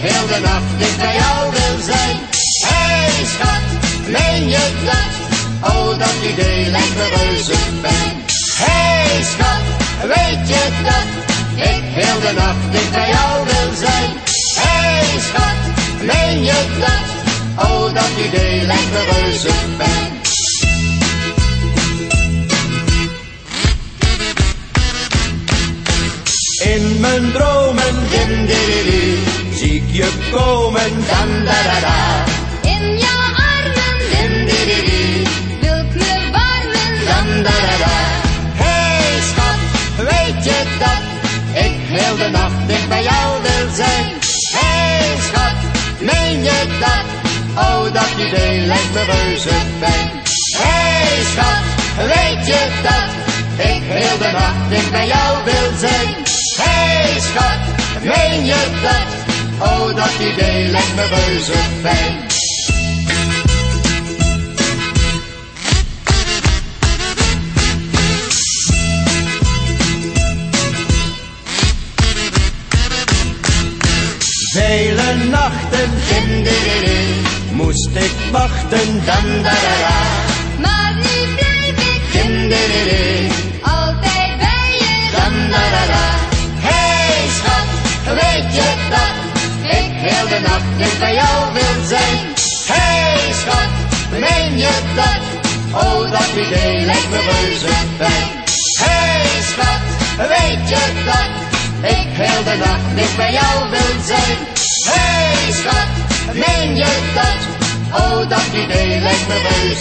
heel de nacht dicht bij jou wil zijn. Hey schat, meen je dat? Oh, dat idee lijkt me reuze fijn. Hey schat, weet je dat? Ik heel de nacht dicht bij jou wil zijn. Hey schat, meen je dat? Oh, dat idee lijkt me reuze fijn. In mijn dromen, dindididi, zie ik je komen, dan da da da. In jouw armen, dindididi, wil ik me warmen, Dan da da da. Hey schat, weet je dat? Ik heel de nacht dicht bij jou wil zijn. Hey schat, meen je dat? Oh, dat idee lijkt me reuze fijn. Hey schat, weet je dat? Ik heel de nacht dicht bij jou wil zijn. Hey schat, meen je dat? Oh, dat idee lijkt me reuze fijn. Vele nachten, dindididi, moest ik wachten, dan da da da. maar nu blijf ik Dindididi, altijd bij je, dan da da da. Hey schat, weet je dat? Ik heel de nacht dicht bij jou wil zijn. Hey schat, meen je dat? Oh, dat idee lijkt me reuze fijn. Hey schat, weet je dat? Ik heel de nacht dicht bij jou wil zijn. Hey schat, meen je dat? Oh, dat idee lijkt me reuze